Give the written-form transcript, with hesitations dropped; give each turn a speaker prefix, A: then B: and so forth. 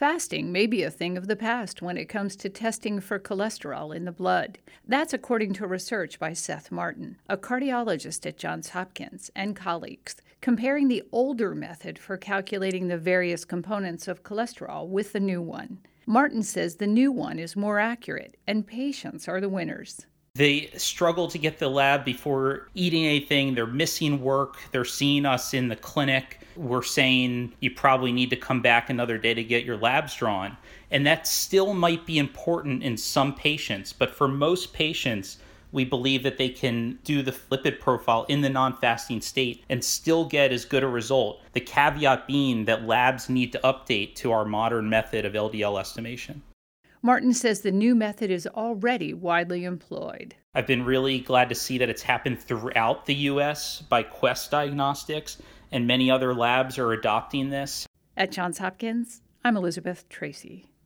A: Fasting may be a thing of the past when it comes to testing for cholesterol in the blood. That's according to research by Seth Martin, a cardiologist at Johns Hopkins, and colleagues, comparing the older method for calculating the various components of cholesterol with the new one. Martin says the new one is more accurate, and patients are the winners.
B: They struggle to get the lab before eating anything. They're missing work. They're seeing us in the clinic. We're saying you probably need to come back another day to get your labs drawn. And that still might be important in some patients. But for most patients, we believe that they can do the lipid profile in the non-fasting state and still get as good a result. The caveat being that labs need to update to our modern method of LDL estimation.
A: Martin says the new method is already widely employed.
B: I've been really glad to see that it's happened throughout the U.S. by Quest Diagnostics, and many other labs are adopting this.
A: At Johns Hopkins, I'm Elizabeth Tracy.